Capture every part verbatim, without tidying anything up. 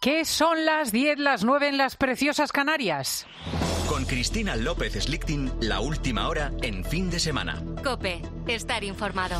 ¿Qué son las diez, las nueve en las preciosas Canarias? Con Cristina López Slichting, la última hora en fin de semana. COPE, estar informado.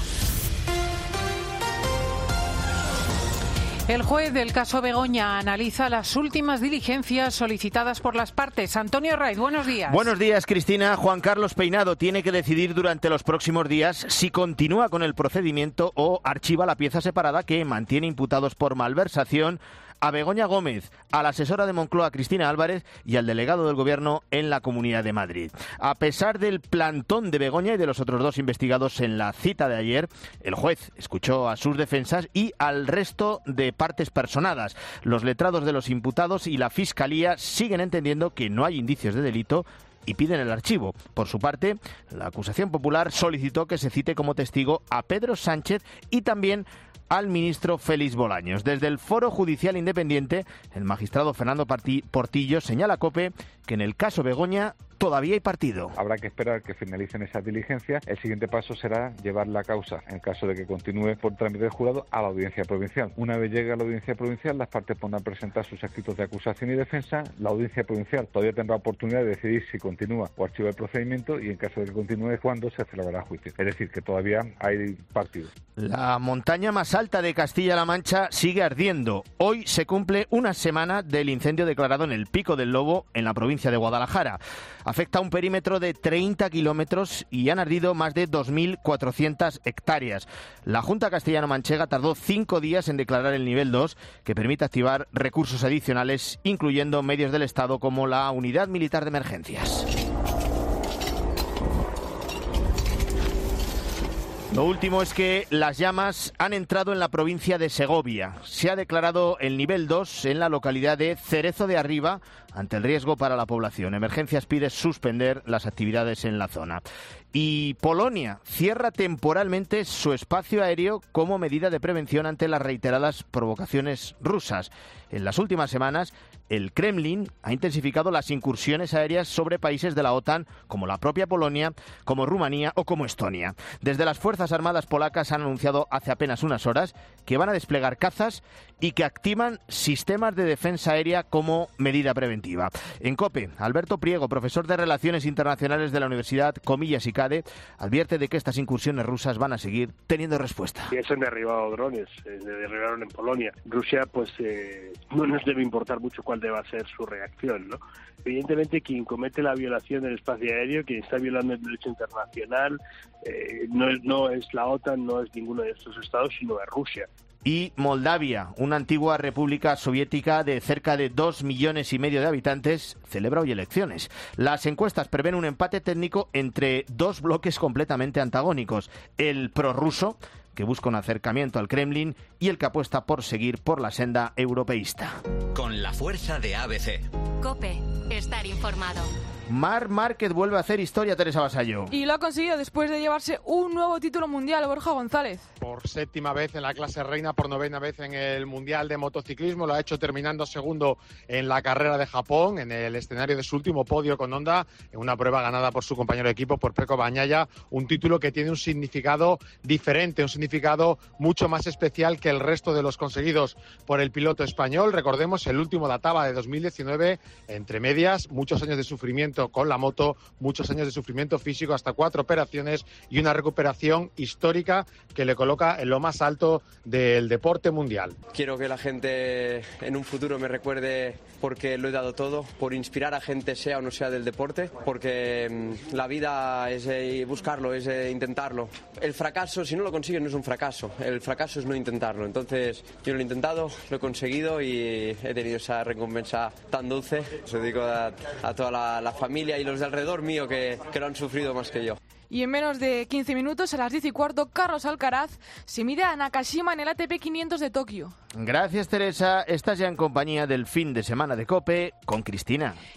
El juez del caso Begoña analiza las últimas diligencias solicitadas por las partes. Antonio Raiz, buenos días. Buenos días, Cristina. Juan Carlos Peinado tiene que decidir durante los próximos días si continúa con el procedimiento o archiva la pieza separada que mantiene imputados por malversación a Begoña Gómez, a la asesora de Moncloa Cristina Álvarez y al delegado del Gobierno en la Comunidad de Madrid. A pesar del plantón de Begoña y de los otros dos investigados en la cita de ayer, el juez escuchó a sus defensas y al resto de partes personadas. Los letrados de los imputados y la Fiscalía siguen entendiendo que no hay indicios de delito y piden el archivo. Por su parte, la acusación popular solicitó que se cite como testigo a Pedro Sánchez y también al ministro Félix Bolaños. Desde el Foro Judicial Independiente, el magistrado Fernando Portillo señala a COPE que en el caso Begoña todavía hay partido. Habrá que esperar que finalicen esas diligencias. El siguiente paso será llevar la causa, en caso de que continúe por trámite del jurado, a la audiencia provincial. Una vez llegue a la audiencia provincial, las partes podrán presentar sus escritos de acusación y defensa. La audiencia provincial todavía tendrá oportunidad de decidir si continúa o archiva el procedimiento y, en caso de que continúe, cuándo se celebrará juicio. Es decir, que todavía hay partido. La montaña más alta de Castilla-La Mancha sigue ardiendo. Hoy se cumple una semana del incendio declarado en el Pico del Lobo, en la provincia de Guadalajara. Afecta a un perímetro de treinta kilómetros y han ardido más de dos mil cuatrocientas hectáreas. La Junta Castellano-Manchega tardó cinco días en declarar el nivel dos, que permite activar recursos adicionales, incluyendo medios del Estado como la Unidad Militar de Emergencias. Lo último es que las llamas han entrado en la provincia de Segovia. Se ha declarado el nivel dos en la localidad de Cerezo de Arriba ante el riesgo para la población. Emergencias pide suspender las actividades en la zona. Y Polonia cierra temporalmente su espacio aéreo como medida de prevención ante las reiteradas provocaciones rusas. En las últimas semanas, el Kremlin ha intensificado las incursiones aéreas sobre países de la OTAN, como la propia Polonia, como Rumanía o como Estonia. Desde las Fuerzas Armadas polacas han anunciado hace apenas unas horas que van a desplegar cazas y que activan sistemas de defensa aérea como medida preventiva. En COPE, Alberto Priego, profesor de Relaciones Internacionales de la Universidad Comillas y CADE, advierte de que estas incursiones rusas van a seguir teniendo respuesta. Ya se han derribado drones, se derribaron en Polonia. Rusia, pues, eh, no nos debe importar mucho cuál deba ser su reacción, ¿no? Evidentemente, quien comete la violación del espacio aéreo, quien está violando el derecho internacional, eh, no, es, no es la OTAN, no es ninguno de estos estados, sino es Rusia. Y Moldavia, una antigua república soviética de cerca de dos millones y medio de habitantes, celebra hoy elecciones. Las encuestas prevén un empate técnico entre dos bloques completamente antagónicos: el prorruso, que busca un acercamiento al Kremlin, y el que apuesta por seguir por la senda europeísta. Con la fuerza de A B C. COPE, estar informado. Marc Márquez vuelve a hacer historia, Teresa Vasallo. Y lo ha conseguido después de llevarse un nuevo título mundial, Borja González. Por séptima vez en la clase reina, por novena vez en el Mundial de Motociclismo. Lo ha hecho terminando segundo en la carrera de Japón, en el escenario de su último podio con Honda, en una prueba ganada por su compañero de equipo, por Pecco Bagnaia. Un título que tiene un significado diferente, un significado mucho más especial que el resto de los conseguidos por el piloto español. Recordemos, el último databa de dos mil diecinueve, entre medias, muchos años de sufrimiento con la moto, muchos años de sufrimiento físico, hasta cuatro operaciones y una recuperación histórica que le coloca en lo más alto del deporte mundial. Quiero que la gente en un futuro me recuerde porque lo he dado todo, por inspirar a gente, sea o no sea del deporte, porque la vida es eh, buscarlo, es eh, intentarlo. El fracaso, si no lo consigues, no es un fracaso, el fracaso es no intentarlo. Entonces yo lo he intentado, lo he conseguido y he tenido esa recompensa tan dulce. Se lo digo a, a toda la, la familia y los de alrededor mío que, que lo han sufrido más que yo. Y en menos de quince minutos, a las diez y cuarto, Carlos Alcaraz se mide a Nakashima en el A T P quinientos de Tokio. Gracias, Teresa. Estás ya en compañía del fin de semana de COPE con Cristina.